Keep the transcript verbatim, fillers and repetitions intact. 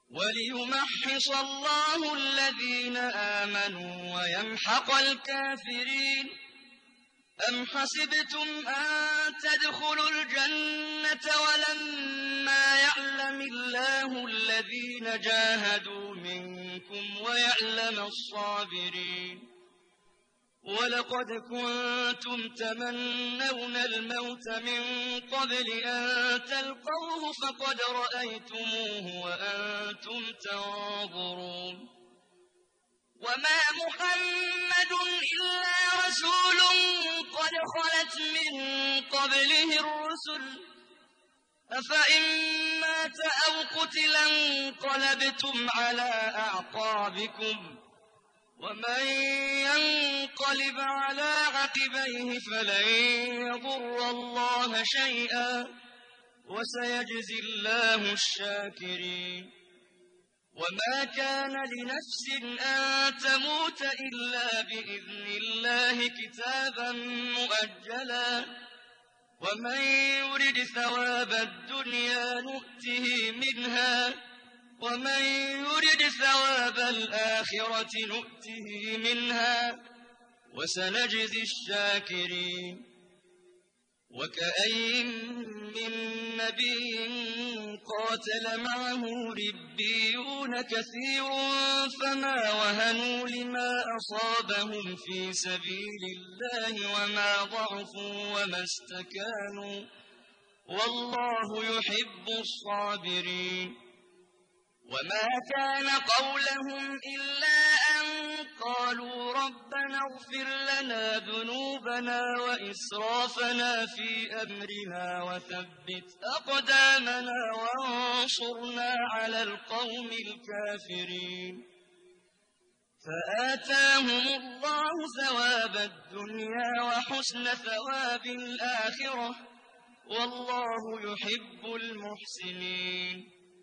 وليمحص الله الذين آمنوا ويمحق الكافرين. أم حسبتم أن تدخلوا الجنة ولما يعلم الله الذين جاهدوا منكم ويعلم الصابرين؟ ولقد كنتم تمنون الموت من قبل أن تلقوه فقد رأيتموه وأنتم تنظرون. وما محمد إلا رسول قد خلت من قبله الرسل أفإن مات أو قتل انقلبتم على أعقابكم ومن ينقلب على عقبيه فلن يضر الله شيئا وسيجزي الله الشاكرين. وما كان لنفس أن تموت إلا بإذن الله كتابا مؤجلا ومن يرد ثواب الدنيا نؤته منها ومن يرد ثواب الآخرة نؤته منها وسنجزي الشاكرين. وكأين من نبي قاتل معه ربيون كثير فما وهنوا لما أصابهم في سبيل الله وما ضعفوا وما استكانوا والله يحب الصابرين. وما كان قولهم إلا أن قالوا ربنا اغفر لنا ذنوبنا وإسرافنا في أمرنا وثبت أقدامنا وانصرنا على القوم الكافرين. فآتاهم الله ثواب الدنيا وحسن ثواب الآخرة والله يحب المحسنين.